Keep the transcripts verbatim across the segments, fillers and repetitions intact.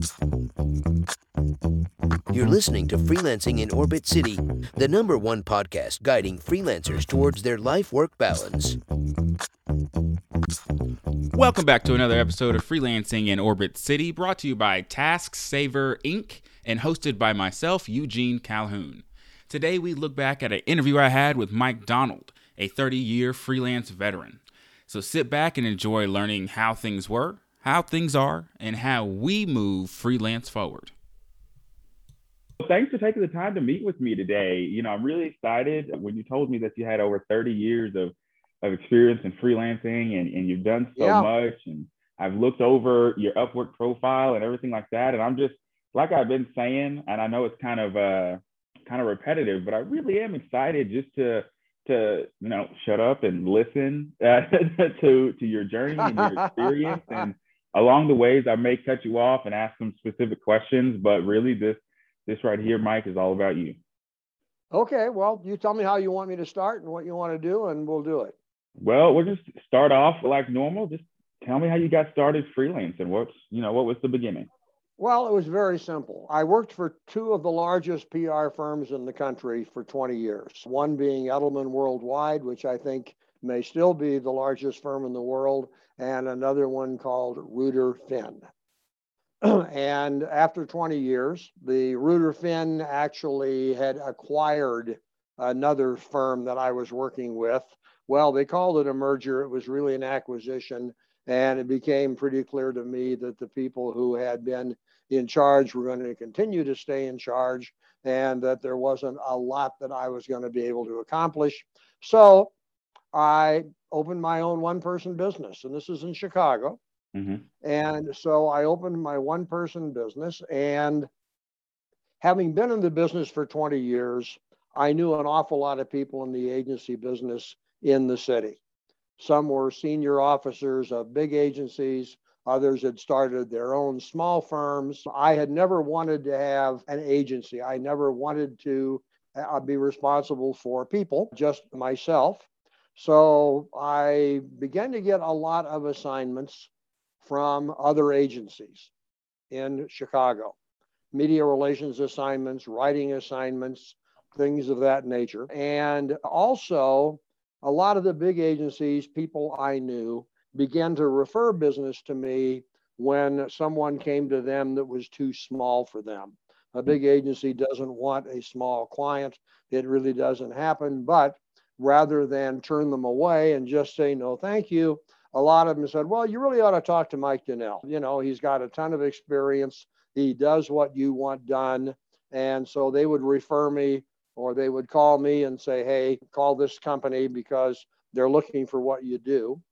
You're listening to Freelancing in Orbit City, the number one podcast guiding freelancers towards their life-work balance. Welcome back to another episode of Freelancing in Orbit City, brought to you by Task Saver Incorporated and hosted by myself, Eugene Calhoun. Today we look back at an interview I had with Mike Donald, a thirty-year freelance veteran. So sit back and enjoy learning how things were, how things are, and how we move freelance forward. Well, thanks for taking the time to meet with me today. You know, I'm really excited when you told me that you had over thirty years of, of experience in freelancing and, and you've done so Yeah. much. And I've looked over your Upwork profile and everything like that. And I'm just, like I've been saying, and I know it's kind of uh, kind of repetitive, but I really am excited just to, to you know, shut up and listen uh, to, to your journey and your experience. And along the ways, I may cut you off and ask some specific questions, but really this, this right here, Mike, is all about you. Okay, well, you tell me how you want me to start and what you want to do, and we'll do it. Well, we'll just start off like normal. Just tell me how you got started freelancing. What's, you know, what was the beginning? Well, it was very simple. I worked for two of the largest P R firms in the country for twenty years, one being Edelman Worldwide, which I think may still be the largest firm in the world, and another one called Reuter Finn. And after twenty years, the Reuter Finn actually had acquired another firm that I was working with. Well, they called it a merger. It was really an acquisition. And it became pretty clear to me that the people who had been in charge were going to continue to stay in charge and that there wasn't a lot that I was going to be able to accomplish. So I opened my own one-person business, and this is in Chicago. Mm-hmm. And so I opened my one-person business, and having been in the business for twenty years, I knew an awful lot of people in the agency business in the city. Some were senior officers of big agencies. Others had started their own small firms. I had never wanted to have an agency. I never wanted to uh, be responsible for people, just myself. So I began to get a lot of assignments from other agencies in Chicago, media relations assignments, writing assignments, things of that nature. And also, a lot of the big agencies, people I knew, began to refer business to me when someone came to them that was too small for them. A big agency doesn't want a small client. It really doesn't happen. But rather than turn them away and just say, no, thank you, a lot of them said, well, you really ought to talk to Mike Donnell. You know, he's got a ton of experience. He does what you want done. And so they would refer me, or they would call me and say, hey, call this company because they're looking for what you do.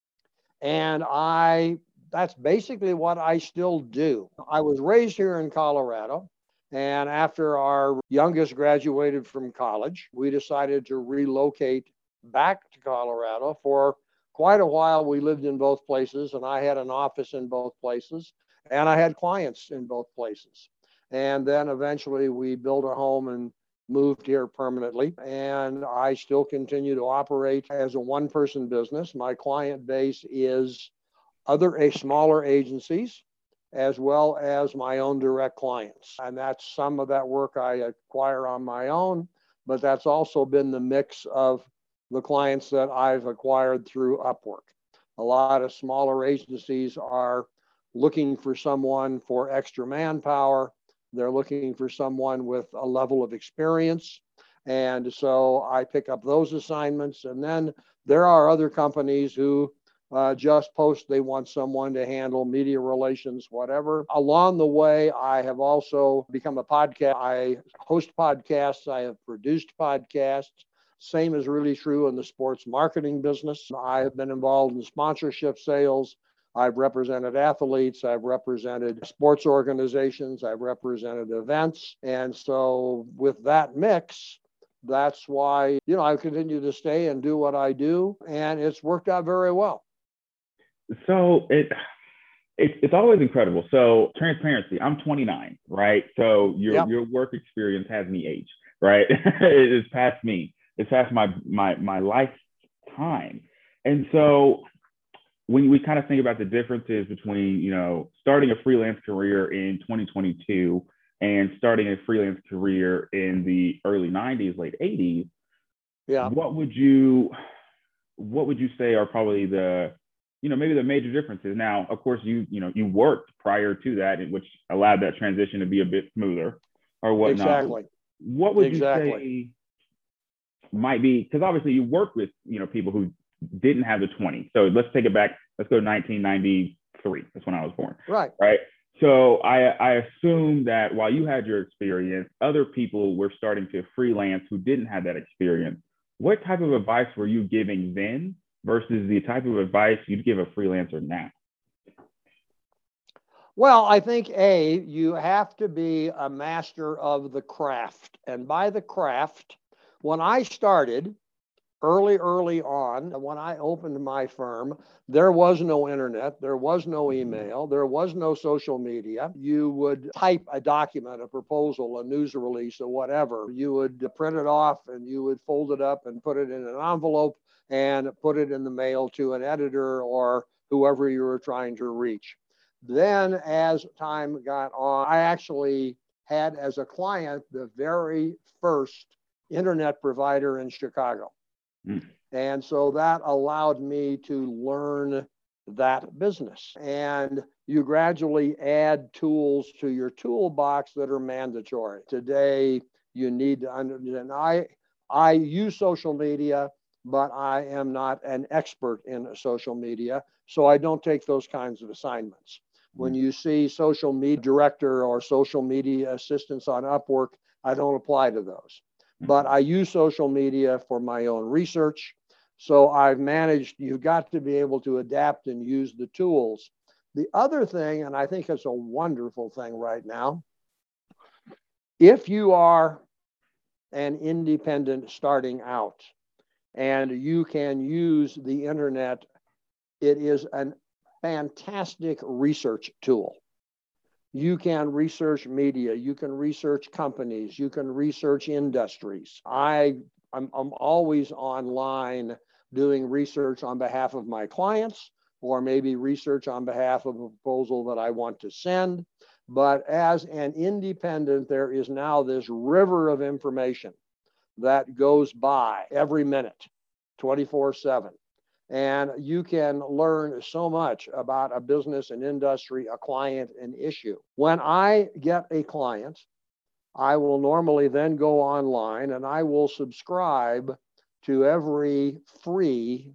And I, that's basically what I still do. I was raised here in Colorado. And after our youngest graduated from college, we decided to relocate back to Colorado. For quite a while, we lived in both places, and I had an office in both places, and I had clients in both places. And then eventually we built a home and moved here permanently. And I still continue to operate as a one-person business. My client base is other a smaller agencies, as well as my own direct clients. And that's some of that work I acquire on my own, but that's also been the mix of the clients that I've acquired through Upwork. A lot of smaller agencies are looking for someone for extra manpower. They're looking for someone with a level of experience. And so I pick up those assignments. And then there are other companies who uh, just post they want someone to handle media relations, whatever. Along the way, I have also become a podcast. I host podcasts. I have produced podcasts. Same is really true in the sports marketing business. I have been involved in sponsorship sales. I've represented athletes, I've represented sports organizations, I've represented events. And so with that mix, that's why, you know, I continue to stay and do what I do. And it's worked out very well. So it, it it's always incredible. So transparency, I'm twenty-nine, right? So your Yep. your work experience has me aged, right? It is past me. It's past my my my lifetime. And so when we kind of think about the differences between, you know, starting a freelance career in twenty twenty-two and starting a freelance career in the early nineties, late eighties, Yeah. what would you, what would you say are probably the, you know, maybe the major differences? Now, of course, you, you know, you worked prior to that, which allowed that transition to be a bit smoother or whatnot. Exactly. What would exactly. you say might be, because obviously you work with, you know, people who didn't have the twenty. So let's take it back. Let's go to nineteen ninety-three. That's when I was born. Right. Right. So I, I assume that while you had your experience, other people were starting to freelance who didn't have that experience. What type of advice were you giving then versus the type of advice you'd give a freelancer now? Well, I think, A, you have to be a master of the craft. And by the craft, when I started early, early on, when I opened my firm, there was no internet, there was no email, there was no social media. You would type a document, a proposal, a news release, or whatever. You would print it off and you would fold it up and put it in an envelope and put it in the mail to an editor or whoever you were trying to reach. Then as time got on, I actually had as a client the very first internet provider in Chicago. Mm. And so that allowed me to learn that business. And you gradually add tools to your toolbox that are mandatory. Today, you need to understand. I, I use social media, but I am not an expert in social media, so I don't take those kinds of assignments. When you see social media director or social media assistants on Upwork, I don't apply to those. But I use social media for my own research. So I've managed, you've got to be able to adapt and use the tools. The other thing, and I think it's a wonderful thing right now, if you are an independent starting out and you can use the internet, it is an fantastic research tool. You can research media, you can research companies, you can research industries. I, I'm, I'm always online doing research on behalf of my clients, or maybe research on behalf of a proposal that I want to send. But as an independent, there is now this river of information that goes by every minute, twenty-four seven. And you can learn so much about a business, an industry, a client, an issue. When I get a client, I will normally then go online and I will subscribe to every free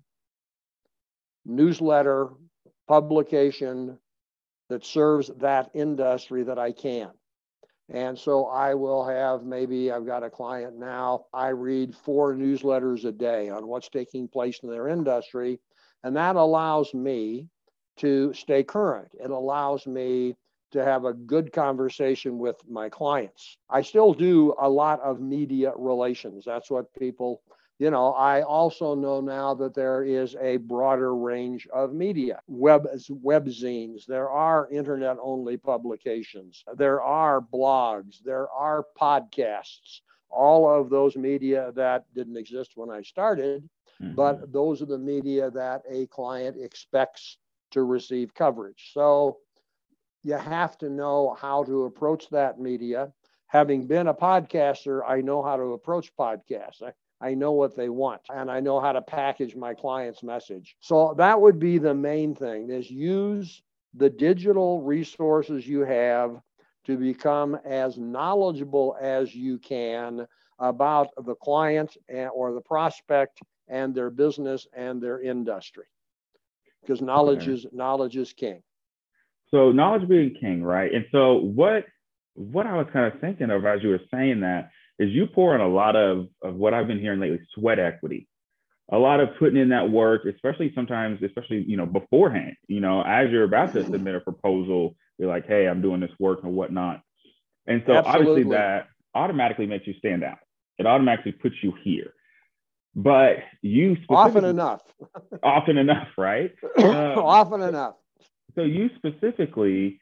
newsletter publication that serves that industry that I can. And so I will have, maybe I've got a client now, I read four newsletters a day on what's taking place in their industry. And that allows me to stay current. It allows me to have a good conversation with my clients. I still do a lot of media relations. That's what people, you know, I also know now that there is a broader range of media, web, webzines, there are internet-only publications, there are blogs, there are podcasts, all of those media that didn't exist when I started, mm-hmm. but those are the media that a client expects to receive coverage. So you have to know how to approach that media. Having been a podcaster, I know how to approach podcasts. I, I know what they want, and I know how to package my client's message. So that would be the main thing, is use the digital resources you have to become as knowledgeable as you can about the client and, or the prospect and their business and their industry. Because knowledge okay. is knowledge is king. So knowledge being king, right? And so what what I was kind of thinking of as you were saying that is you pour in a lot of, of what I've been hearing lately, sweat equity, a lot of putting in that work, especially sometimes, especially, you know, beforehand, you know, as you're about to submit a proposal, you're like, hey, I'm doing this work and whatnot. And so Absolutely. Obviously that automatically makes you stand out. It automatically puts you here. But you often enough. often enough, right? Um, often enough. So you specifically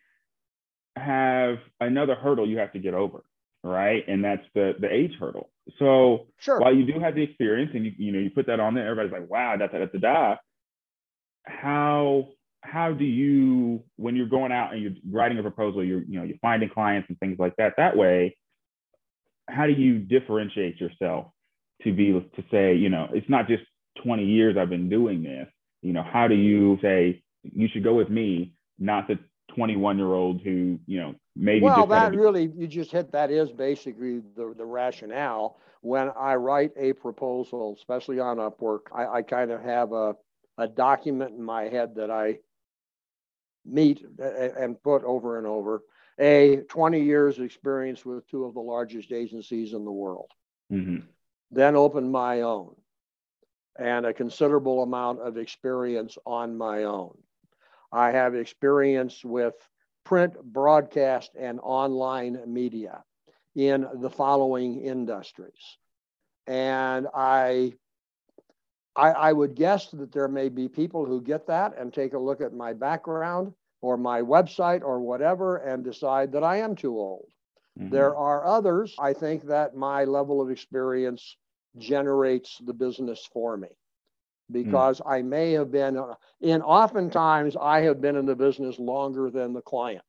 have another hurdle you have to get over, right? And that's the the age hurdle. So sure. While you do have the experience and you you know you put that on there, everybody's like, wow, da da da da da. how how do you, when you're going out and you're writing a proposal, you're you know you're finding clients and things like that. That way, how do you differentiate yourself to be to say, you know, it's not just twenty years I've been doing this. You know, how do you say you should go with me, not the twenty-one year old who, you know, maybe well, just that a... really, you just hit, that is basically the, the rationale. When I write a proposal, especially on Upwork, I, I kind of have a, a document in my head that I meet and put over and over. A twenty years experience with two of the largest agencies in the world. Mm-hmm. Then open my own, and a considerable amount of experience on my own. I have experience with print, broadcast, and online media in the following industries. And I, I, I would guess that there may be people who get that and take a look at my background or my website or whatever and decide that I am too old. Mm-hmm. There are others, I think, that my level of experience generates the business for me, because mm. I may have been uh, in, oftentimes I have been in the business longer than the client.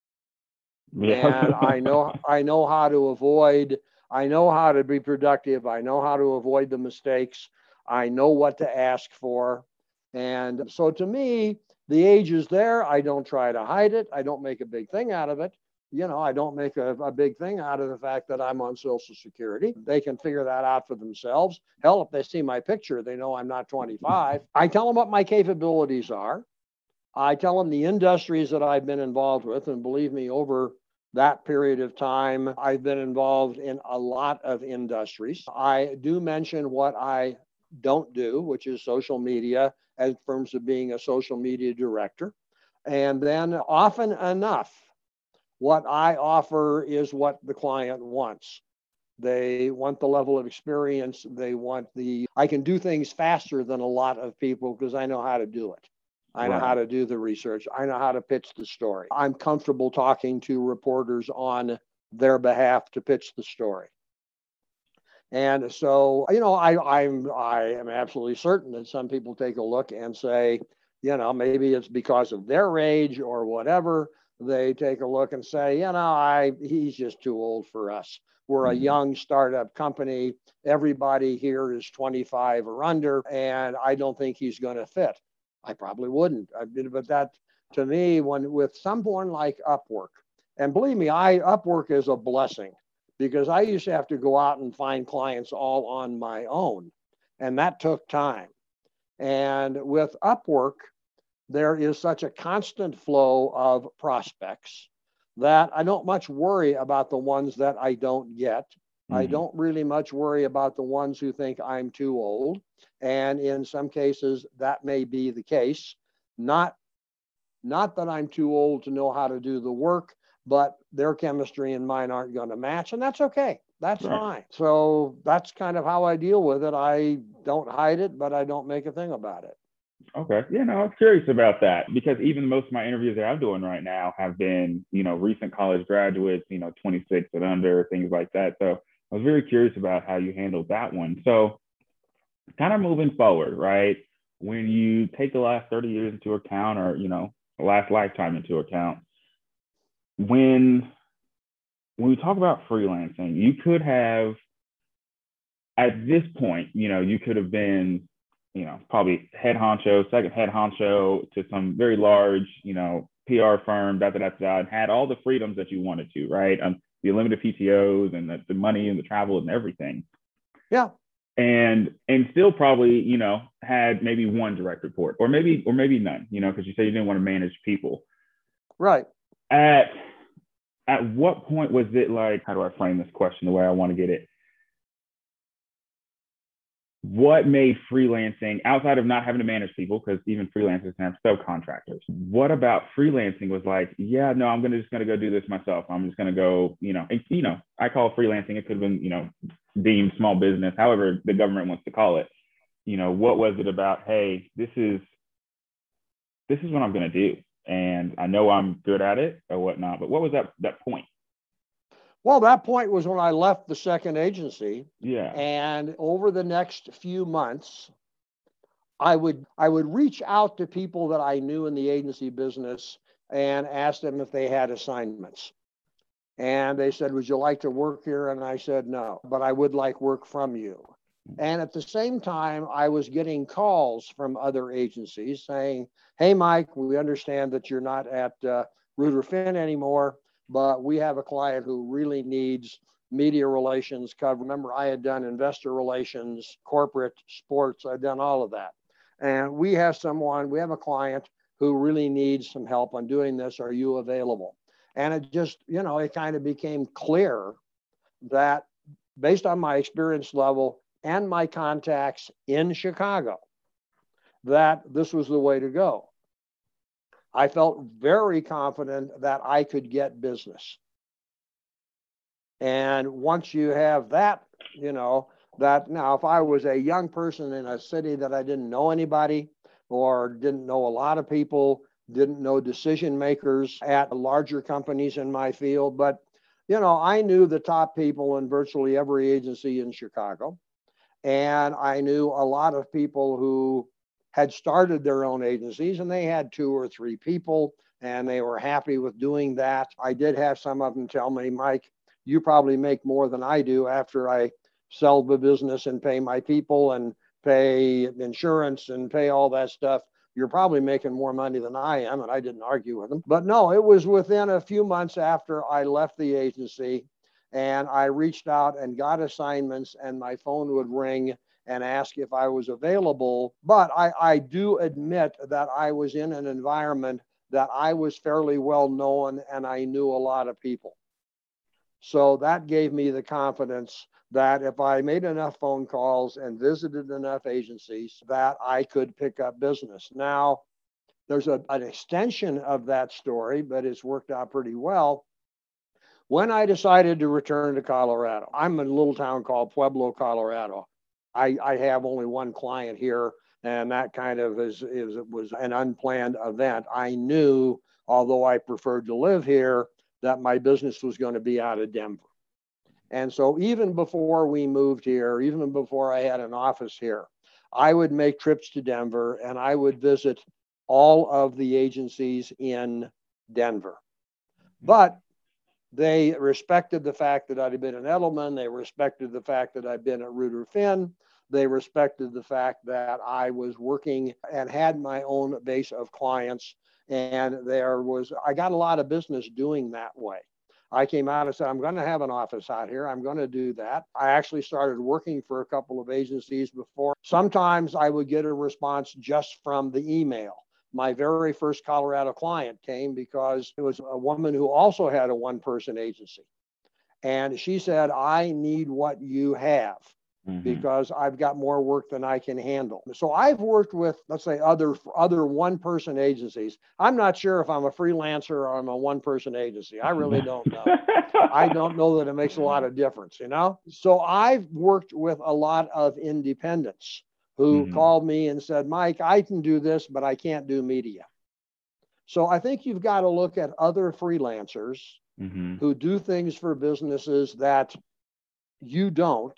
Yeah. And I know, I know how to avoid, I know how to be productive. I know how to avoid the mistakes. I know what to ask for. And so to me, the age is there. I don't try to hide it. I don't make a big thing out of it. You know, I don't make a, a big thing out of the fact that I'm on Social Security. They can figure that out for themselves. Hell, if they see my picture, they know I'm not twenty-five. I tell them what my capabilities are. I tell them the industries that I've been involved with. And believe me, over that period of time, I've been involved in a lot of industries. I do mention what I don't do, which is social media, in terms of being a social media director. And then often enough, what I offer is what the client wants. They want the level of experience. They want the, I can do things faster than a lot of people because I know how to do it. I know right. how to do the research. I know how to pitch the story. I'm comfortable talking to reporters on their behalf to pitch the story. And so, you know, I, I'm, I am absolutely certain that some people take a look and say, you know, maybe it's because of their age or whatever. They take a look and say, you know, I he's just too old for us. We're a young startup company. Everybody here is twenty-five or under, and I don't think he's going to fit. I probably wouldn't. I, but that, to me, when with someone like Upwork, and believe me, I Upwork is a blessing, because I used to have to go out and find clients all on my own, and that took time. And with Upwork, there is such a constant flow of prospects that I don't much worry about the ones that I don't get. Mm-hmm. I don't really much worry about the ones who think I'm too old. And in some cases, that may be the case. Not, not that I'm too old to know how to do the work, but their chemistry and mine aren't going to match. And that's okay. That's right. Fine. So that's kind of how I deal with it. I don't hide it, but I don't make a thing about it. Okay. Yeah, no, I was curious about that, because even most of my interviews that I'm doing right now have been, you know, recent college graduates, you know, twenty-six and under, things like that. So I was very curious about how you handled that one. So kind of moving forward, right? When you take the last thirty years into account, or, you know, the last lifetime into account, when, when we talk about freelancing, you could have, at this point, you know, you could have been, you know, probably head honcho, second head honcho to some very large, you know, P R firm, da, da, da, da, and had all the freedoms that you wanted to, right? Um, the unlimited P T Os and the, the money and the travel and everything. Yeah. And, and still probably, you know, had maybe one direct report, or maybe, or maybe none, you know, because you said you didn't want to manage people. Right. At, at what point was it like, how do I frame this question the way I want to get it? What made freelancing, outside of not having to manage people, because even freelancers can have subcontractors, what about freelancing was like, yeah, no, I'm gonna just gonna go do this myself. I'm just gonna go, you know, and, you know, I call it freelancing. It could have been, you know, deemed small business, however the government wants to call it. You know, what was it about, hey, this is, this is what I'm gonna do, and I know I'm good at it or whatnot, but what was that, that point? Well, that point was when I left the second agency. Yeah. And over the next few months, I would I would reach out to people that I knew in the agency business and ask them if they had assignments. And they said, would you like to work here? And I said, no, but I would like work from you. And at the same time, I was getting calls from other agencies saying, hey, Mike, we understand that you're not at uh, Ruder Finn anymore, but we have a client who really needs media relations cover. Remember, I had done investor relations, corporate, sports, I'd done all of that. And we have someone, we have a client who really needs some help on doing this. Are you available? And it just, you know, it kind of became clear that based on my experience level and my contacts in Chicago, that this was the way to go. I felt very confident that I could get business. And once you have that, you know, that now if I was a young person in a city that I didn't know anybody or didn't know a lot of people, didn't know decision makers at larger companies in my field, but, you know, I knew the top people in virtually every agency in Chicago. And I knew a lot of people who had started their own agencies and they had two or three people and they were happy with doing that. I did have some of them tell me, Mike, you probably make more than I do after I sell the business and pay my people and pay insurance and pay all that stuff. You're probably making more money than I am. And I didn't argue with them. But no, it was within a few months after I left the agency and I reached out and got assignments and my phone would ring and ask if I was available. But I, I do admit that I was in an environment that I was fairly well known and I knew a lot of people. So that gave me the confidence that if I made enough phone calls and visited enough agencies, that I could pick up business. Now, there's a, an extension of that story, but it's worked out pretty well. When I decided to return to Colorado, I'm in a little town called Pueblo, Colorado. I, I have only one client here, and that kind of is, is was an unplanned event. I knew, although I preferred to live here, that my business was going to be out of Denver. And so even before we moved here, even before I had an office here, I would make trips to Denver and I would visit all of the agencies in Denver. But they respected the fact that I'd been in Edelman. They respected the fact that I'd been at Ruder Finn. They respected the fact that I was working and had my own base of clients. And there was, I got a lot of business doing that way. I came out and said, I'm going to have an office out here. I'm going to do that. I actually started working for a couple of agencies before. Sometimes I would get a response just from the email. My very first Colorado client came because it was a woman who also had a one-person agency. And she said, I need what you have. Mm-hmm. Because I've got more work than I can handle. So I've worked with, let's say, other other one-person agencies. I'm not sure if I'm a freelancer or I'm a one-person agency. I really don't know. I don't know that it makes a lot of difference, you know? So I've worked with a lot of independents who mm-hmm. called me and said, Mike, I can do this, but I can't do media. So I think you've got to look at other freelancers mm-hmm. who do things for businesses that you don't,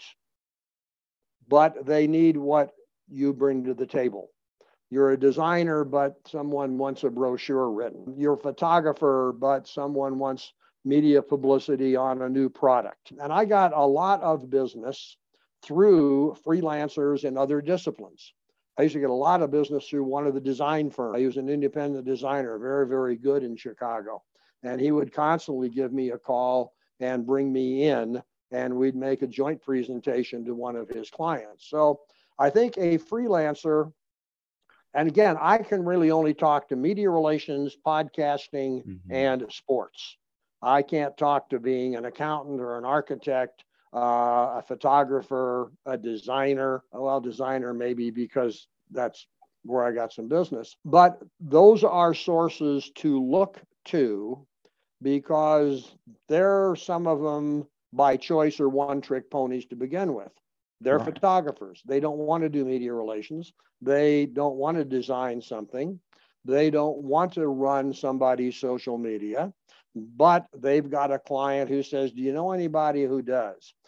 but they need what you bring to the table. You're a designer, but someone wants a brochure written. You're a photographer, but someone wants media publicity on a new product. And I got a lot of business through freelancers in other disciplines. I used to get a lot of business through one of the design firms. He was an independent designer, very, very good in Chicago. And he would constantly give me a call and bring me in, and we'd make a joint presentation to one of his clients. So I think a freelancer, and again, I can really only talk to media relations, podcasting, mm-hmm. and sports. I can't talk to being an accountant or an architect, uh, a photographer, a designer. Well, designer maybe because that's where I got some business. But those are sources to look to because there are some of them by choice or one-trick ponies to begin with. They're right. Photographers. They don't want to do media relations. They don't want to design something. They don't want to run somebody's social media, but they've got a client who says, do you know anybody who does?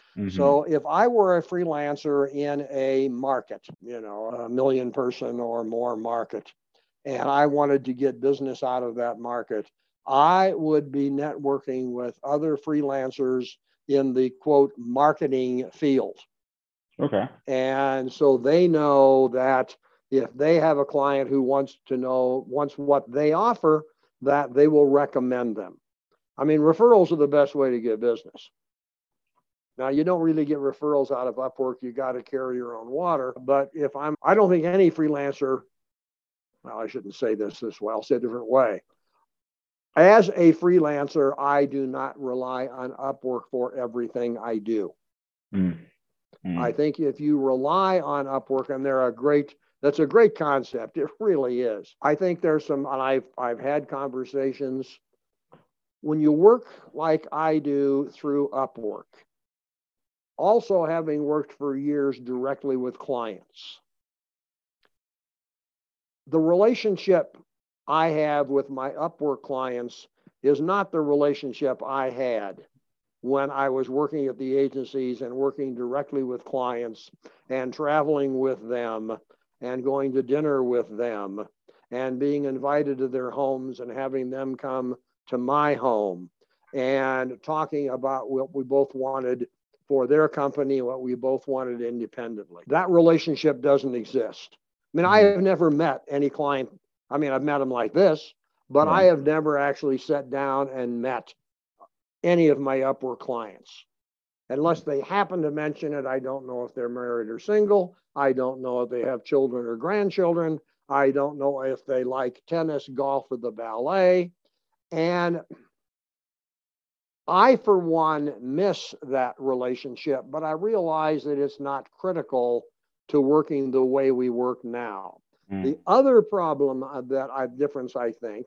Mm-hmm. So if I were a freelancer in a market, you know, a million person or more market, and I wanted to get business out of that market, I would be networking with other freelancers in the quote marketing field. Okay. And so they know that if they have a client who wants to know, wants what they offer, that they will recommend them. I mean, referrals are the best way to get business. Now, you don't really get referrals out of Upwork. You got to carry your own water. But if I'm, I don't think any freelancer, well, I shouldn't say this this way, I'll say it a different way. As a freelancer, I do not rely on Upwork for everything I do. Mm. Mm. I think if you rely on Upwork, and they're a great, that's a great concept. It really is. I think there's some, and I've, I've had conversations. When you work like I do through Upwork, also having worked for years directly with clients, the relationship I have with my Upwork clients is not the relationship I had when I was working at the agencies and working directly with clients and traveling with them and going to dinner with them and being invited to their homes and having them come to my home and talking about what we both wanted for their company, what we both wanted independently. That relationship doesn't exist. I mean, mm-hmm. I have never met any client. I mean, I've met them like this, but yeah. I have never actually sat down and met any of my Upwork clients. Unless they happen to mention it, I don't know if they're married or single. I don't know if they have children or grandchildren. I don't know if they like tennis, golf, or the ballet. And I, for one, miss that relationship, but I realize that it's not critical to working the way we work now. Mm. The other problem that I difference, I think,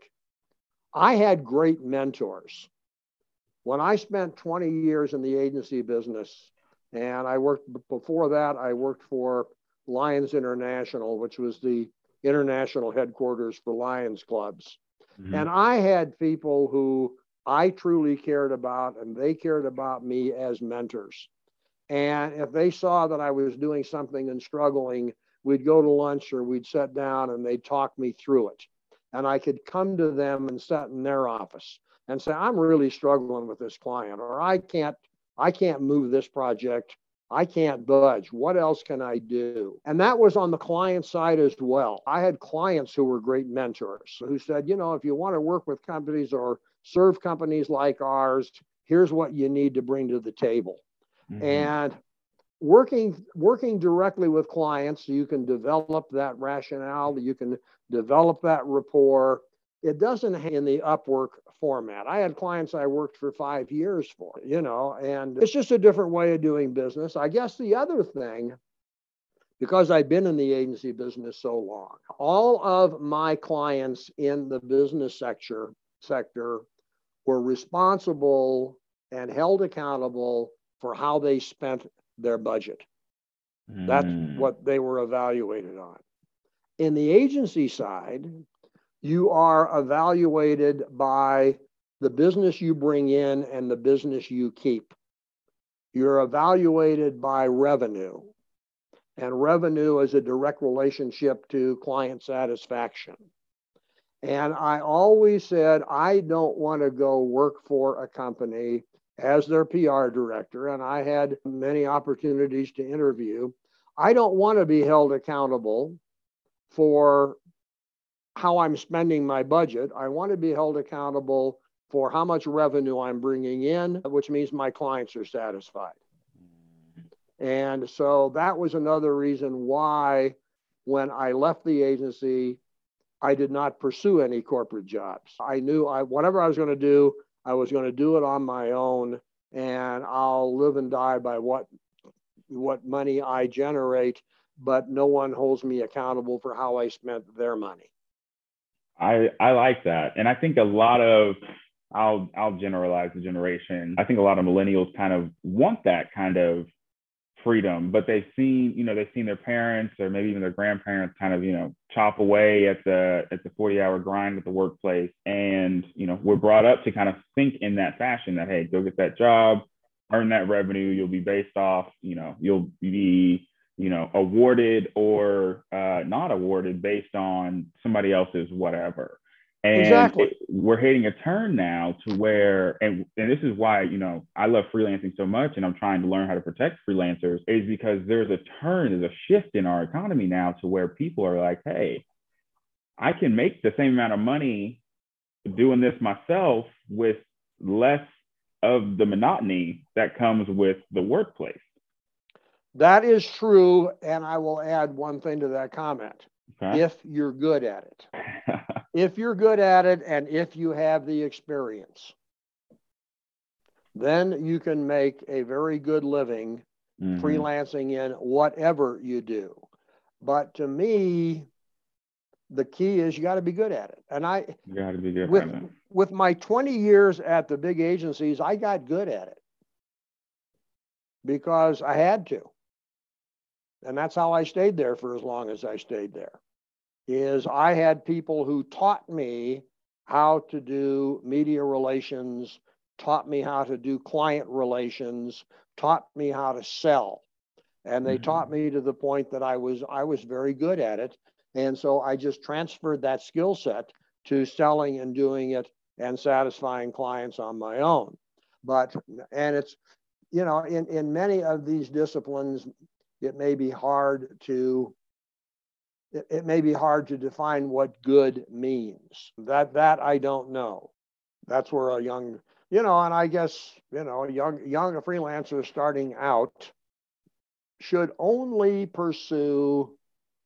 I had great mentors. When I spent twenty years in the agency business, and I worked before that, I worked for Lions International, which was the international headquarters for Lions clubs. Mm-hmm. And I had people who I truly cared about, and they cared about me as mentors. And if they saw that I was doing something and struggling, we'd go to lunch or we'd sit down and they'd talk me through it. And I could come to them and sit in their office and say, I'm really struggling with this client, or I can't, I can't move this project. I can't budge. What else can I do? And that was on the client side as well. I had clients who were great mentors who said, you know, if you want to work with companies or serve companies like ours, here's what you need to bring to the table. Mm-hmm. And working, working directly with clients, you can develop that rationale, you can develop that rapport. It doesn't in the Upwork format. I had clients I worked for five years for, you know, and it's just a different way of doing business. I guess the other thing, because I've been in the agency business so long, all of my clients in the business sector, sector were responsible and held accountable for how they spent their budget. Mm. That's what they were evaluated on. In the agency side, you are evaluated by the business you bring in and the business you keep. You're evaluated by revenue. And revenue is a direct relationship to client satisfaction. And I always said, I don't want to go work for a company as their P R director. And I had many opportunities to interview. I don't want to be held accountable for how I'm spending my budget. I want to be held accountable for how much revenue I'm bringing in, which means my clients are satisfied. And so that was another reason why when I left the agency, I did not pursue any corporate jobs. I knew I, whatever I was going to do, I was going to do it on my own, and I'll live and die by what, what money I generate, but no one holds me accountable for how I spent their money. I, I like that. And I think a lot of, I'll, I'll generalize the generation. I think a lot of millennials kind of want that kind of freedom, but they've seen, you know, they've seen their parents or maybe even their grandparents kind of, you know, chop away at the, at the forty hour grind at the workplace. And, you know, we're brought up to kind of think in that fashion that, hey, go get that job, earn that revenue. You'll be based off, you know, you'll be, you know, awarded or uh, not awarded based on somebody else's whatever. And Exactly. it, we're hitting a turn now to where, and, and this is why, you know, I love freelancing so much and I'm trying to learn how to protect freelancers, is because there's a turn, there's a shift in our economy now to where people are like, hey, I can make the same amount of money doing this myself with less of the monotony that comes with the workplace. That is true. And I will add one thing to that comment. Okay. If you're good at it, if you're good at it, and if you have the experience, then you can make a very good living mm-hmm. freelancing in whatever you do. But to me, the key is you got to be good at it. And I, you got to be good with, at it. With my twenty years at the big agencies, I got good at it because I had to. And that's how I stayed there for as long as I stayed there, is I had people who taught me how to do media relations, taught me how to do client relations, taught me how to sell. And they mm-hmm. taught me to the point that I was, I was very good at it. And so I just transferred that skill set to selling and doing it and satisfying clients on my own. But, and it's, you know, in, in many of these disciplines, it may be hard to, it, it may be hard to define what good means. That, that I don't know. That's where a young, you know, and I guess, you know, a young, young freelancer starting out should only pursue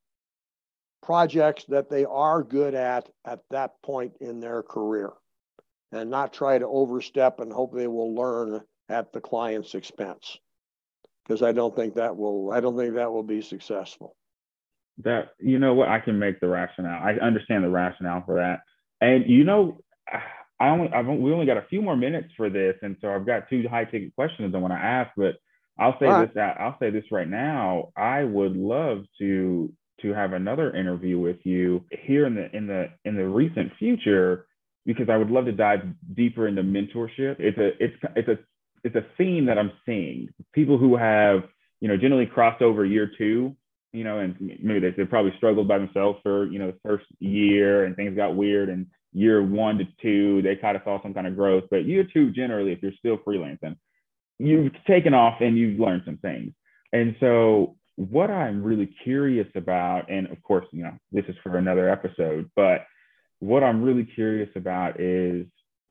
projects that they are good at at that point in their career, and not try to overstep and hope they will learn at the client's expense, because I don't think that will I don't think that will be successful. That, you know what, I can make the rationale. I understand the rationale for that. And you know, I only I've, we only got a few more minutes for this, and so I've got two high ticket questions I want to ask. But I'll say right. this I'll say this right now. I would love to to have another interview with you here in the in the in the recent future, because I would love to dive deeper into mentorship. It's a it's it's a it's a theme that I'm seeing. People who have, you know, generally crossed over year two, you know, and maybe they, they probably struggled by themselves for, you know, the first year, and things got weird, and year one to two, they kind of saw some kind of growth. But year two, generally, if you're still freelancing, you've taken off and you've learned some things. And so what I'm really curious about, and of course, you know, this is for another episode, but what I'm really curious about is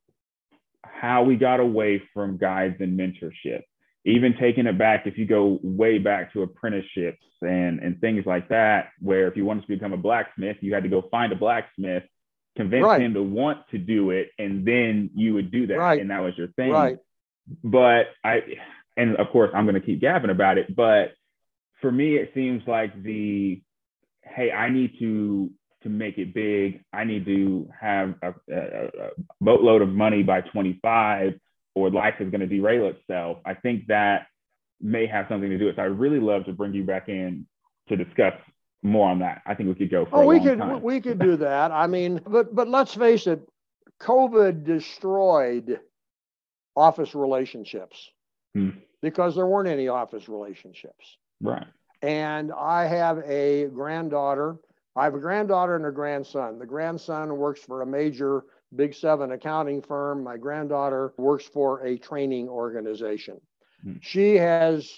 how we got away from guides and mentorship. Even taking it back, if you go way back to apprenticeships and, and things like that, where if you wanted to become a blacksmith, you had to go find a blacksmith, convince right. him to want to do it, and then you would do that. Right. And that was your thing. Right. But I, and of course, I'm going to keep gabbing about it, but for me, it seems like the, hey, I need to to make it big. I need to have a, a, a boatload of money by twenty-five, or life is going to derail itself. I think that may have something to do with it. So I'd really love to bring you back in to discuss more on that. I think we could go for oh, a we long could time. we could do that. I mean, but but let's face it, COVID destroyed office relationships hmm. because there weren't any office relationships. Right. And I have a granddaughter. I have a granddaughter and a grandson. The grandson works for a major Big Seven accounting firm. My granddaughter works for a training organization. Hmm. She has,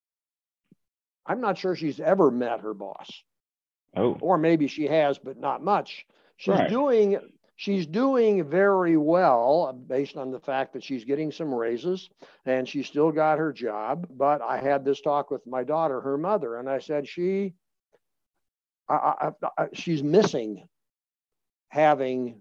I'm not sure she's ever met her boss. Oh. Or maybe she has, but not much. She's right. doing She's doing very well based on the fact that she's getting some raises and she's still got her job. But I had this talk with my daughter, her mother, and I said, she, I, I, I, she's missing having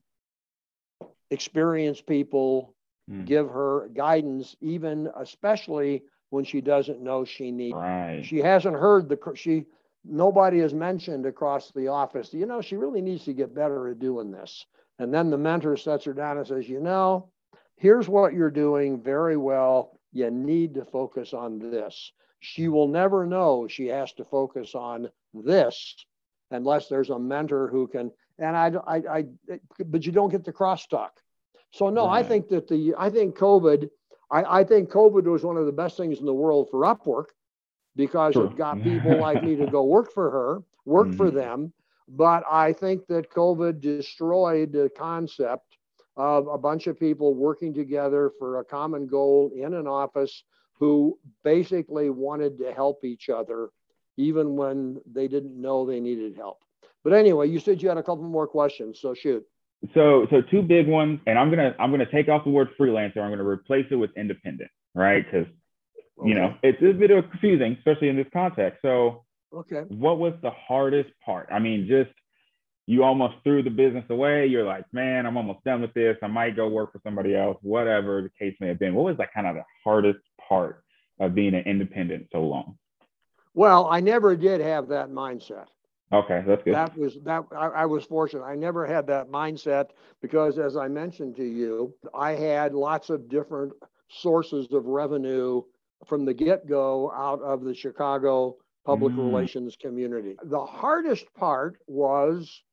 experienced people mm. give her guidance, even especially when she doesn't know she needs. Right. She hasn't heard the, she, nobody has mentioned across the office, you know, she really needs to get better at doing this. And then the mentor sets her down and says, you know, here's what you're doing very well. You need to focus on this. She will never know she has to focus on this unless there's a mentor who can, and I, I, I but you don't get the crosstalk. So no, right. I think that the, I think COVID, I, I think COVID was one of the best things in the world for Upwork because True. it got people like me to go work for her, work mm-hmm. for them. But I think that COVID destroyed the concept of a bunch of people working together for a common goal in an office who basically wanted to help each other, even when they didn't know they needed help. But anyway, you said you had a couple more questions, so shoot. So, so two big ones, and I'm gonna I'm gonna take off the word freelancer. I'm gonna replace it with independent, right? Because okay. you know it's a bit of confusing, especially in this context. So, okay, what was the hardest part? I mean, just you almost threw the business away. You're like, man, I'm almost done with this. I might go work for somebody else, whatever the case may have been. What was like kind of the hardest part of being an independent so long? Well, I never did have that mindset. Okay, that's good. That was that I, I was fortunate. I never had that mindset because, as I mentioned to you, I had lots of different sources of revenue from the get-go out of the Chicago public mm. relations community. The hardest part was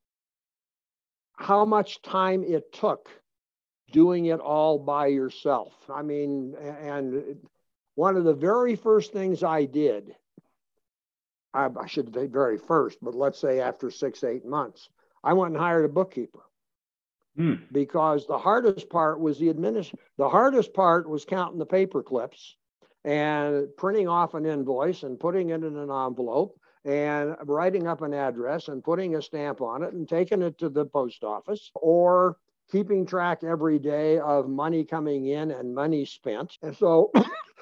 how much time it took doing it all by yourself. I mean, and one of the very first things I did, I, I should say very first, but let's say after six, eight months, I went and hired a bookkeeper. Mm. Because the hardest part was the administ- the hardest part was counting the paper clips and printing off an invoice and putting it in an envelope and writing up an address and putting a stamp on it and taking it to the post office, or keeping track every day of money coming in and money spent. And so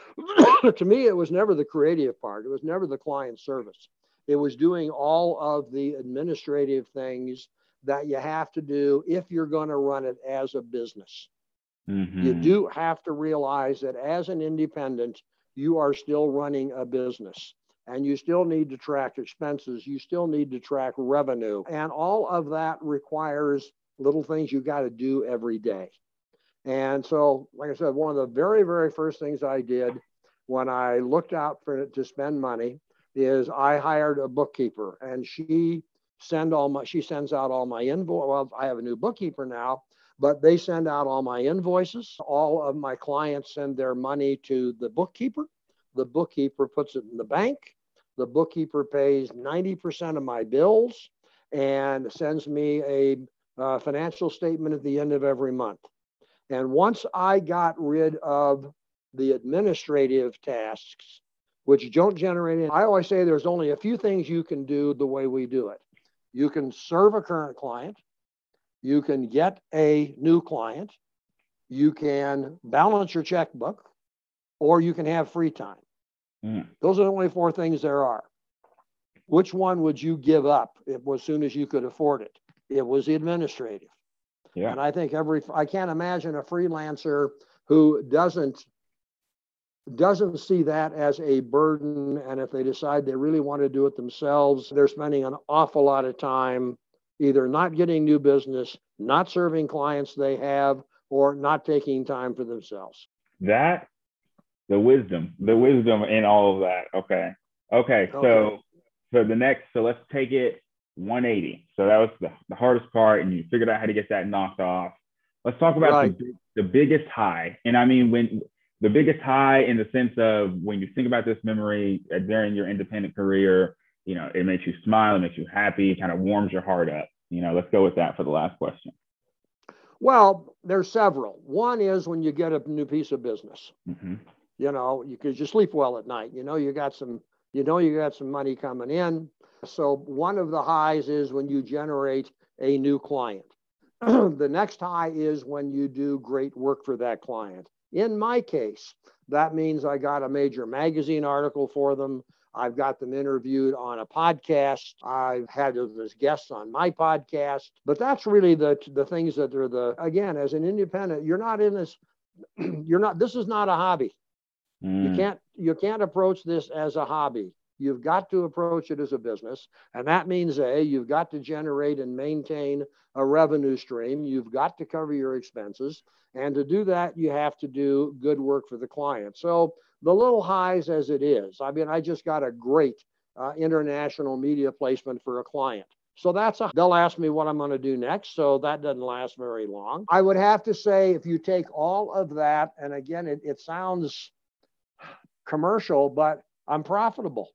to me, it was never the creative part. It was never the client service. It was doing all of the administrative things that you have to do if you're going to run it as a business. Mm-hmm. You do have to realize that as an independent, you are still running a business. And you still need to track expenses. You still need to track revenue. And all of that requires little things you got to do every day. And so, like I said, one of the very, very first things I did when I looked out for it to spend money is I hired a bookkeeper, and she send all my she sends out all my invoice. Well, I have a new bookkeeper now, but they send out all my invoices. All of my clients send their money to the bookkeeper. The bookkeeper puts it in the bank. The bookkeeper pays ninety percent of my bills and sends me a uh, financial statement at the end of every month. And once I got rid of the administrative tasks, which don't generate, I always say there's only a few things you can do the way we do it. You can serve a current client. You can get a new client. You can balance your checkbook, or you can have free time. Mm. Those are the only four things there are. Which one would you give up if, as soon as you could afford it? It was the administrative. Yeah. And I think every, I can't imagine a freelancer who doesn't, doesn't see that as a burden. And if they decide they really want to do it themselves, they're spending an awful lot of time either not getting new business, not serving clients they have, or not taking time for themselves. That The wisdom, the wisdom in all of that. Okay. Okay. So, okay. so the next, so let's take it one eighty. So that was the, the hardest part, and you figured out how to get that knocked off. Let's talk about right. the, the biggest high. And I mean, when the biggest high in the sense of when you think about this memory during your independent career, you know, it makes you smile, it makes you happy, it kind of warms your heart up. You know, let's go with that for the last question. Well, there's several. One is when you get a new piece of business. Mm-hmm. You know, you could just sleep well at night. You know, you got some, you know, you got some money coming in. So one of the highs is when you generate a new client. The next high is when you do great work for that client. In my case, that means I got a major magazine article for them. I've got them interviewed on a podcast. I've had them as guests on my podcast. But that's really the, the things that are the, again, as an independent, you're not in this, you're not, this is not a hobby. Mm. You can't you can't approach this as a hobby. You've got to approach it as a business. And that means, A, you've got to generate and maintain a revenue stream. You've got to cover your expenses. And to do that, you have to do good work for the client. So the little highs as it is. I mean, I just got a great uh, international media placement for a client. So that's a, they'll ask me what I'm going to do next. So that doesn't last very long. I would have to say, if you take all of that, and again, it, it sounds commercial, but I'm profitable.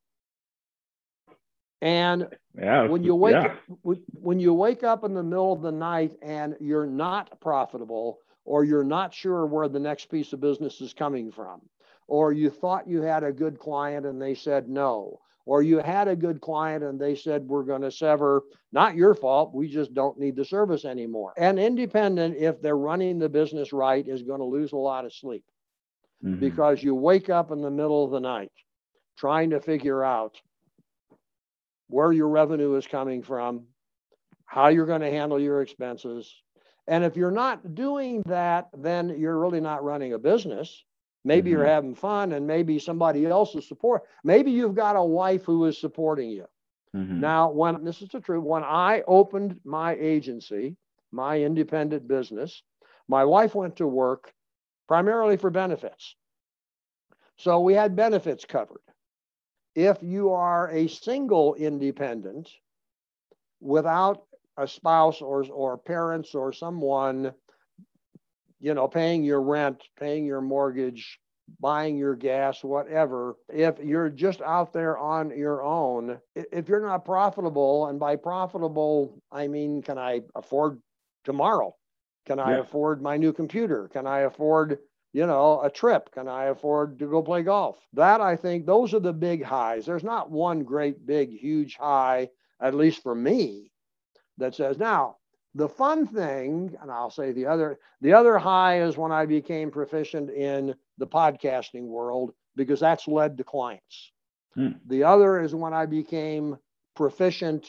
And yeah, when you wake yeah. when you wake up in the middle of the night and you're not profitable, or you're not sure where the next piece of business is coming from, or you thought you had a good client and they said no, or you had a good client and they said, we're going to sever, not your fault, we just don't need the service anymore. An independent, if they're running the business right, is going to lose a lot of sleep, mm-hmm. because you wake up in the middle of the night trying to figure out where your revenue is coming from, how you're going to handle your expenses. And if you're not doing that, then you're really not running a business. Maybe mm-hmm. you're having fun, and maybe somebody else is support. Maybe you've got a wife who is supporting you. Mm-hmm. Now, when this is the truth, when I opened my agency, my independent business, my wife went to work primarily for benefits. So we had benefits covered. If you are a single independent without a spouse or, or parents or someone, you know, paying your rent, paying your mortgage, buying your gas, whatever, if you're just out there on your own, if you're not profitable, and by profitable, I mean, can I afford tomorrow? Can I yeah. afford my new computer? Can I afford, you know, a trip? Can I afford to go play golf? That, I think, those are the big highs. There's not one great, big, huge high, at least for me, that says, now, the fun thing, and I'll say the other, the other high is when I became proficient in the podcasting world, because that's led to clients. Hmm. The other is when I became proficient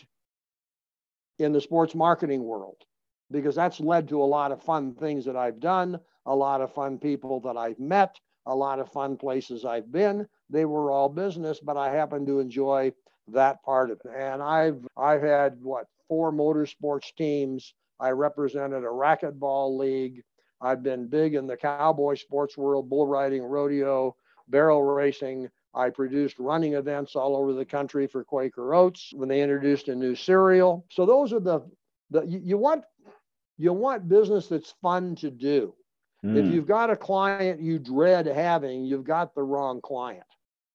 in the sports marketing world, because that's led to a lot of fun things that I've done, a lot of fun people that I've met, a lot of fun places I've been. They were all business, but I happen to enjoy that part of it. And I've I've had what four motorsports teams. I represented a racquetball league. I've been big in the cowboy sports world, bull riding, rodeo, barrel racing. I produced running events all over the country for Quaker Oats when they introduced a new cereal. So those are the the you, you want you want business that's fun to do. Mm. If you've got a client you dread having, you've got the wrong client.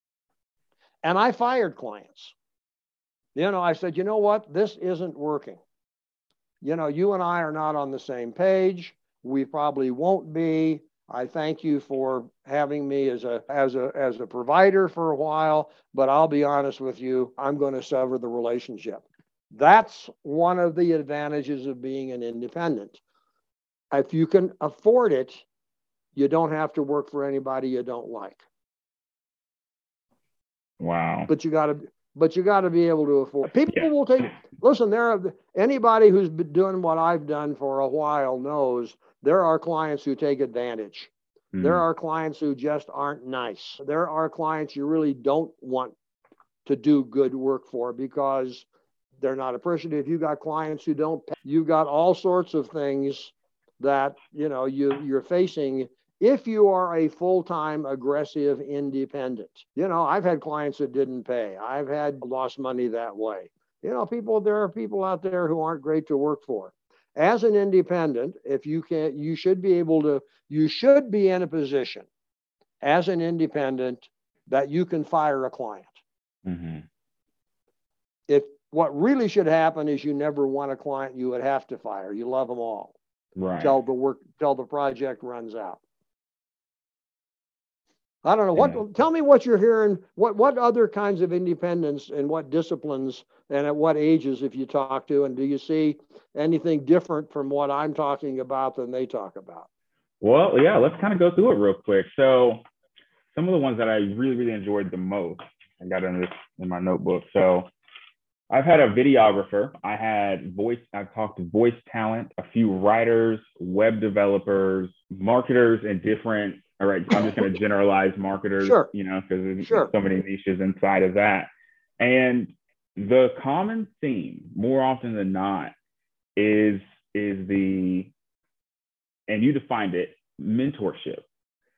And I fired clients. You know, I said, you know what? This isn't working. You know, you and I are not on the same page. We probably won't be. I thank you for having me as a as a as a provider for a while, but I'll be honest with you, I'm going to sever the relationship. That's one of the advantages of being an independent. If you can afford it, you don't have to work for anybody you don't like. Wow. But you got to But you got to be able to afford. People yeah. will take, listen, there are, anybody who's been doing what I've done for a while knows there are clients who take advantage. Mm. There are clients who just aren't nice. There are clients you really don't want to do good work for because they're not appreciative. You got clients who don't pay. You've got all sorts of things that, you know, you, you're facing if you are a full-time aggressive independent. You know, I've had clients that didn't pay. I've had lost money that way. You know, people, there are people out there who aren't great to work for. As an independent, if you can, you should be able to, you should be in a position as an independent that you can fire a client. Mm-hmm. If what really should happen is you never want a client you would have to fire. You love them all. Right. Till the work, till the project runs out. I don't know what. Yeah. Tell me what you're hearing. What what other kinds of independence and what disciplines and at what ages if you talk to, and do you see anything different from what I'm talking about than they talk about? Well, yeah, let's kind of go through it real quick. So, some of the ones that I really really enjoyed the most, I got in this in my notebook. So, I've had a videographer. I had voice. I've talked to voice talent, a few writers, web developers, marketers, and different. All right, I'm just going to generalize marketers, sure. you know, because there's sure. so many niches inside of that. And the common theme, more often than not, is is the, and you defined it, mentorship.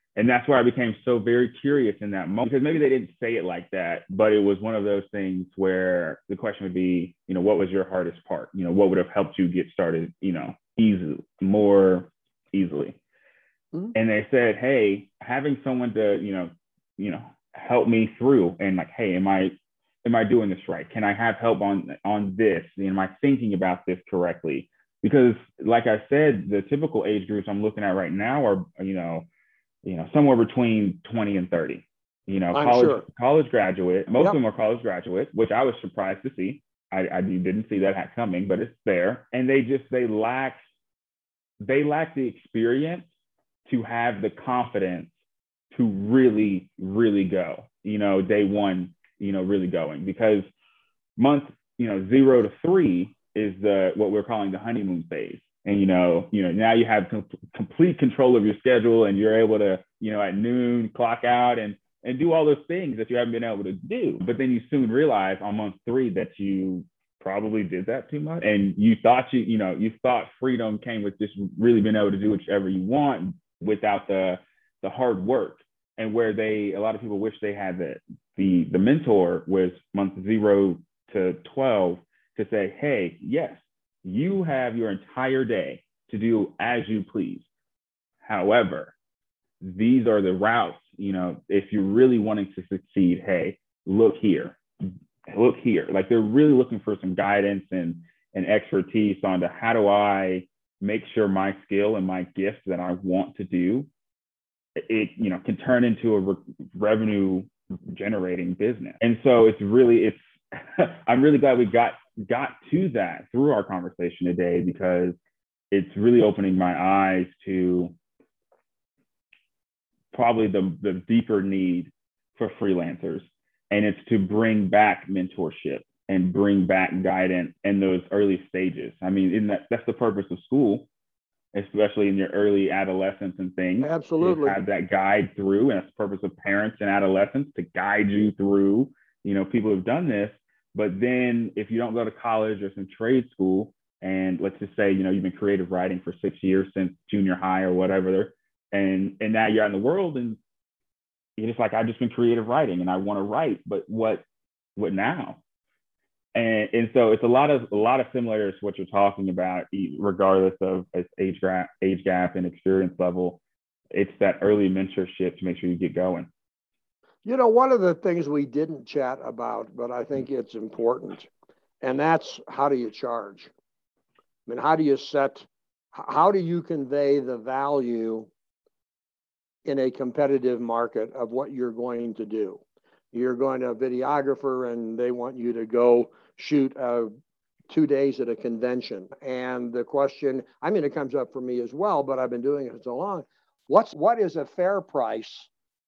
And that's why I became so very curious in that moment, because maybe they didn't say it like that, but it was one of those things where the question would be, you know, what was your hardest part? You know, what would have helped you get started, you know, easily, more easily? Mm-hmm. And they said, hey, having someone to, you know, you know, help me through, and like, hey, am I, am I doing this right? Can I have help on, on this? Am I thinking about this correctly? Because like I said, the typical age groups I'm looking at right now are, you know, you know, somewhere between twenty and thirty, you know, I'm college, sure. college graduate. Most Yep. of them are college graduates, which I was surprised to see. I, I didn't see that coming, but it's there. And they just, they lack, they lack the experience to have the confidence to really, really go, you know, day one, you know, really going, because month, you know, zero to three is the, what we're calling the honeymoon phase. And, you know, you know, now you have com- complete control of your schedule, and you're able to, you know, at noon clock out and, and do all those things that you haven't been able to do. But then you soon realize on month three that you probably did that too much. And you thought you, you know, you thought freedom came with just really being able to do whichever you want without the, the hard work. And where they, a lot of people wish they had the, the, the mentor was month zero to twelve to say, hey, yes, you have your entire day to do as you please. However, these are the routes, you know, if you're really wanting to succeed, hey, look here, look here. Like, they're really looking for some guidance and, and expertise on to how do I make sure my skill and my gift that I want to do, it, you know, can turn into a re- revenue generating business. And so it's really, it's, I'm really glad we got got to that through our conversation today, because it's really opening my eyes to probably the, the deeper need for freelancers. And it's to bring back mentorship and bring back guidance in those early stages. I mean, in that, that's the purpose of school, especially in your early adolescence and things. Absolutely. Have that guide through, and it's the purpose of parents and adolescents to guide you through, you know, people who've done this. But then if you don't go to college or some trade school, and let's just say, you know, you've been creative writing for six years since junior high or whatever, and, and now you're out in the world and you're just like, I've just been creative writing and I want to write, but what, what now? And, and so it's a lot of, a lot of similarities to what you're talking about, regardless of age gap, age gap and experience level. It's that early mentorship to make sure you get going. You know, one of the things we didn't chat about, but I think it's important, and that's, how do you charge? I mean, how do you set, how do you convey the value in a competitive market of what you're going to do? You're going to a videographer and they want you to go shoot uh, two days at a convention. And the question, I mean, it comes up for me as well, but I've been doing it so long. What's, what is a fair price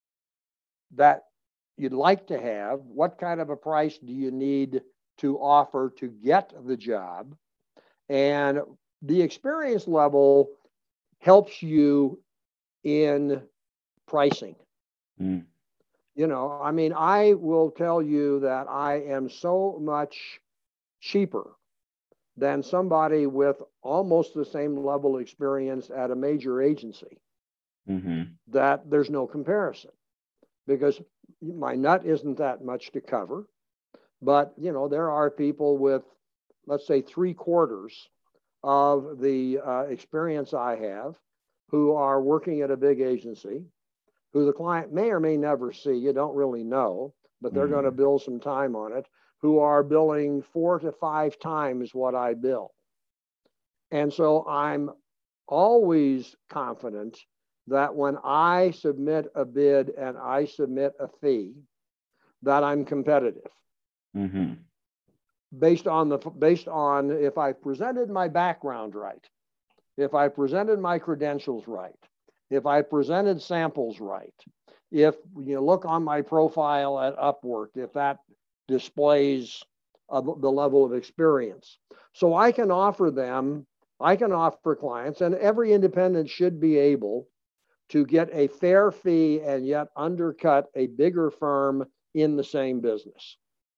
that you'd like to have? What kind of a price do you need to offer to get the job? And the experience level helps you in pricing. Mm. You know, I mean, I will tell you that I am so much cheaper than somebody with almost the same level of experience at a major agency, mm-hmm. that there's no comparison, because my nut isn't that much to cover. But, you know, there are people with, let's say, three quarters of the uh, experience I have who are working at a big agency, who the client may or may never see, you don't really know, but they're mm. going to bill some time on it, who are billing four to five times what I bill. And so I'm always confident that when I submit a bid and I submit a fee, that I'm competitive. Mm-hmm. Based on the, based on if I presented my background right, if I presented my credentials right, if I presented samples right, if you look on my profile at Upwork, if that displays uh, the level of experience. So I can offer them, I can offer clients, and every independent should be able to get a fair fee and yet undercut a bigger firm in the same business.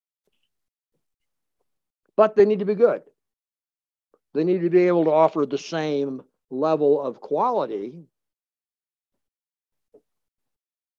But they need to be good. They need to be able to offer the same level of quality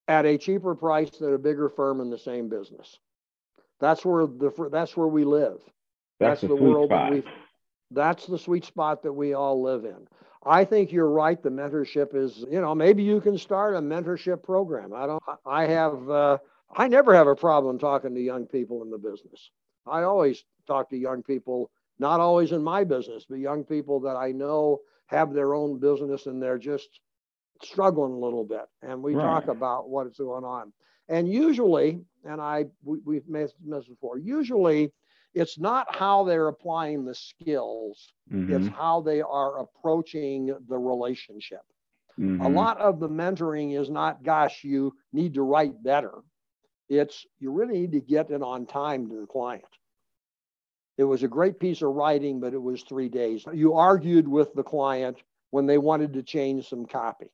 at a cheaper price than a bigger firm in the same business. That's where the that's where we live. That's, That's the, the sweet world spot. that we that's the sweet spot that we all live in. I think you're right. The mentorship is, you know, maybe you can start a mentorship program. I don't, I have, uh, I never have a problem talking to young people in the business. I always talk to young people, not always in my business, but young people that I know have their own business and they're just struggling a little bit. And we Right. talk about what's going on. And usually, and I, we, we've made this before, usually it's not how they're applying the skills. Mm-hmm. It's how they are approaching the relationship. Mm-hmm. A lot of the mentoring is not, gosh, you need to write better. It's you really need to get it on time to the client. It was a great piece of writing, but it was three days. You argued with the client when they wanted to change some copy.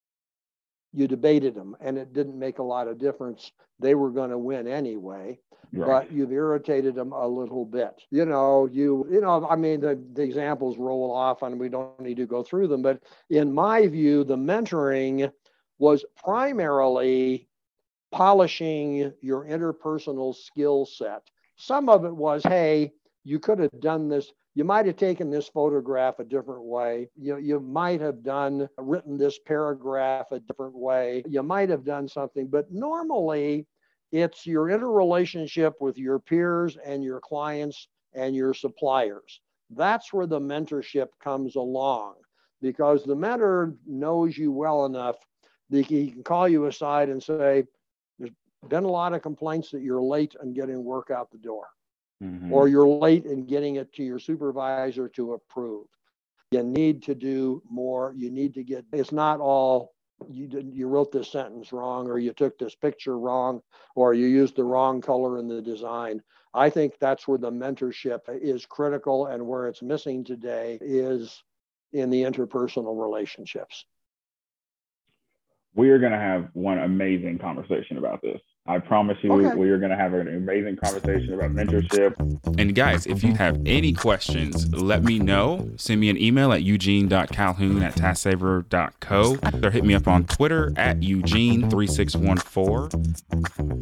You debated them, and it didn't make a lot of difference. They were going to win anyway. Right. But you've irritated them a little bit. You know, you, you know, I mean, the, the examples roll off and we don't need to go through them. But in my view, the mentoring was primarily polishing your interpersonal skill set. Some of it was, hey, you could have done this. You might have taken this photograph a different way. You, you might have done, written this paragraph a different way. You might have done something, but normally, it's your interrelationship with your peers and your clients and your suppliers. That's where the mentorship comes along, because the mentor knows you well enough that he can call you aside and say, there's been a lot of complaints that you're late in getting work out the door, mm-hmm. or you're late in getting it to your supervisor to approve. You need to do more. You need to get, it's not all, you did, you wrote this sentence wrong, or you took this picture wrong, or you used the wrong color in the design. I think that's where the mentorship is critical, and where it's missing today is in the interpersonal relationships. We are going to have one amazing conversation about this. I promise you, okay. we are going to have an amazing conversation about mentorship. And guys, if you have any questions, let me know. Send me an email at eugene dot calhoun at task saver dot co, or hit me up on Twitter at eugene three six one four.